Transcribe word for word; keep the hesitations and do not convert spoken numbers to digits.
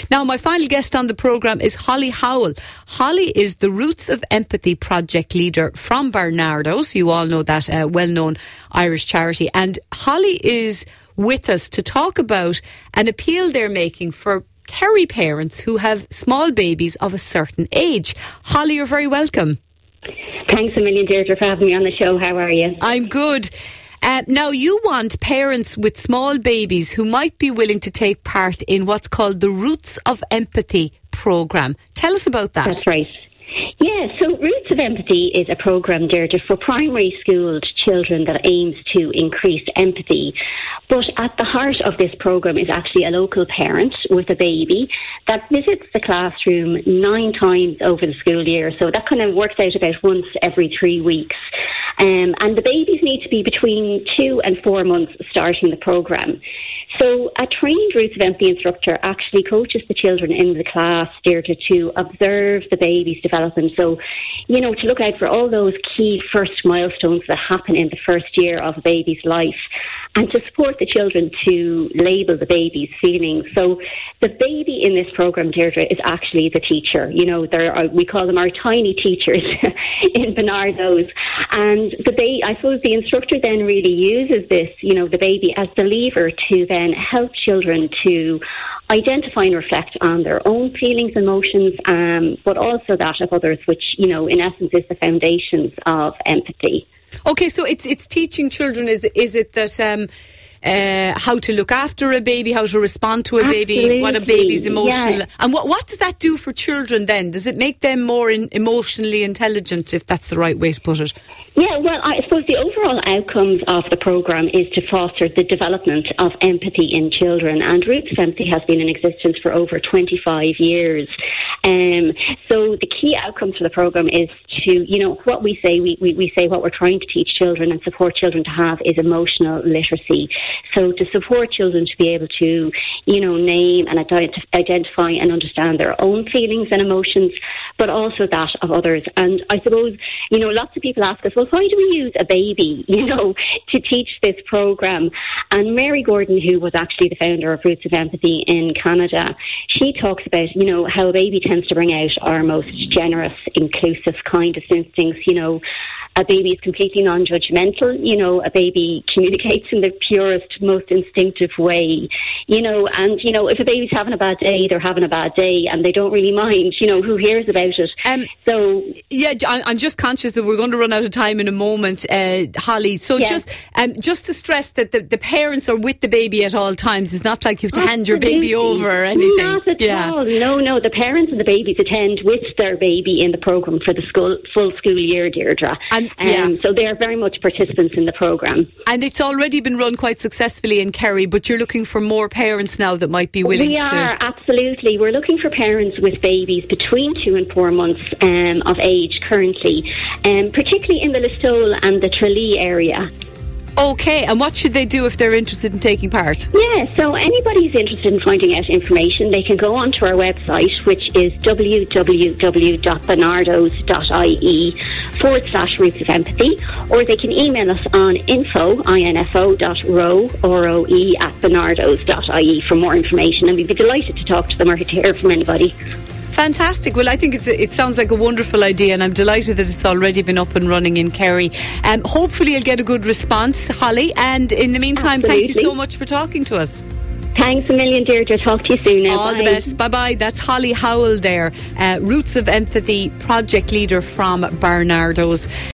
Now, my final guest on the programme is Holly Howell. Holly is the Roots of Empathy project leader from Barnardo's. You all know that uh, well-known Irish charity. And Holly is with us to talk about an appeal they're making for Kerry parents who have small babies of a certain age. Holly, you're very welcome. Thanks a million, Deirdre, for having me on the show. How are you? I'm good. Uh, now, you want parents with small babies who might be willing to take part in what's called the Roots of Empathy programme. Tell us about that. That's right. Yeah, so Roots of Empathy is a programme, Deirdre, for primary school children that aims to increase empathy. But at the heart of this programme is actually a local parent with a baby that visits the classroom nine times over the school year. So that kind of works out about once every three weeks. Um, and the babies need to be between two and four months starting the programme. So a trained Roots of Empathy instructor actually coaches the children in the class, Deirdre, to observe the baby's development. So, you know, to look out for all those key first milestones that happen in the first year of a baby's life, and to support the children to label the baby's feelings. So the baby in this programme, Deirdre, is actually the teacher. You know, there are, we call them our tiny teachers in Barnardo's. And the ba- I suppose the instructor then really uses this, you know, the baby as the lever to then help children to identify and reflect on their own feelings, emotions, um, but also that of others, which, you know, in essence is the foundations of empathy. Okay, so it's it's teaching children, is, is it that um, uh, how to look after a baby, how to respond to a Absolutely. baby, what a baby's emotional... Yeah. And what, what does that do for children then? Does it make them more in, emotionally intelligent, if that's the right way to put it? Yeah, well, I suppose the overall outcomes of the programme is to foster the development of empathy in children, and Roots of Empathy has been in existence for over twenty-five years. Um, so the key outcomes for the programme is to, you know, what we say, we, we, we say what we're trying to teach children and support children to have is emotional literacy. So to support children to be able to, you know, name and ident- identify and understand their own feelings and emotions, but also that of others. And I suppose, you know, lots of people ask us, well, why do we use a baby, you know, to teach this programme? And Mary Gordon, who was actually the founder of Roots of Empathy in Canada, she talks about, you know, how a baby tends to bring out our most generous, inclusive, kindest instincts. You know, a baby is completely non-judgmental. You know, a baby communicates in the purest, most instinctive way. You know, and, you know, if a baby's having a bad day, they're having a bad day and they don't really mind, you know, who hears about it. Um, so, yeah, I'm just conscious that we're going to run out of time in a moment, uh, Holly. So yeah. just um, just to stress that the, the parents are with the baby at all times. It's not like you have to Absolutely. hand your baby over or anything. Not at yeah. all. No, no. The parents and the babies attend with their baby in the programme for the school, full school year, Deirdre. And, um, yeah. So they are very much participants in the programme. And it's already been run quite successfully in Kerry, but you're looking for more parents now that might be willing to... We are, to... absolutely. We're looking for parents with babies between two and four months um, of age currently, um, particularly in the Listowel and the Tralee area. Okay, and what should they do if they're interested in taking part? Yeah, so anybody who's interested in finding out information, they can go onto our website, which is w w w dot barnardos dot i e forward slash Roots of Empathy, or they can email us on info, info dot roe, R O E, at barnardos dot i e for more information, and we'd be delighted to talk to them or to hear from anybody. Fantastic. Well, I think it's a, it sounds like a wonderful idea, and I'm delighted that it's already been up and running in Kerry. Um, hopefully you'll get a good response, Holly, and in the meantime, Absolutely. Thank you so much for talking to us. Thanks a million, Deirdre. Talk to you soon now. All Bye. the best. Bye-bye. That's Holly Howell there, uh, Roots of Empathy project leader from Barnardo's.